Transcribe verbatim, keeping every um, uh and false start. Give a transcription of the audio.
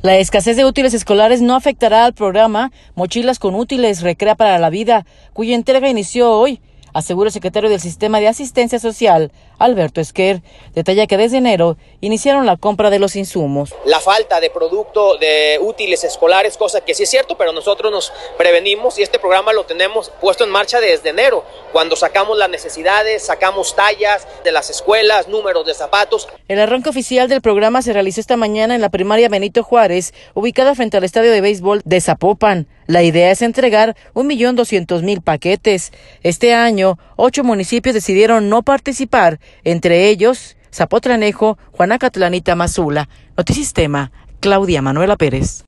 La escasez de útiles escolares no afectará al programa Mochilas con Útiles Recrea para la Vida, cuya entrega inició hoy, asegura el secretario del Sistema de Asistencia Social, Alberto Esquer. Detalla que desde enero iniciaron la compra de los insumos. La falta de producto de útiles escolares, cosa que sí es cierto, pero nosotros nos prevenimos y este programa lo tenemos puesto en marcha desde enero, cuando sacamos las necesidades, sacamos tallas de las escuelas, números de zapatos. El arranque oficial del programa se realizó esta mañana en la primaria Benito Juárez, ubicada frente al estadio de béisbol de Zapopan. La idea es entregar un millón doscientos mil paquetes. Este año, ocho municipios decidieron no participar, entre ellos Zapotlanejo, Juanacatlán y Tamazula. Notisistema, Claudia Manuela Pérez.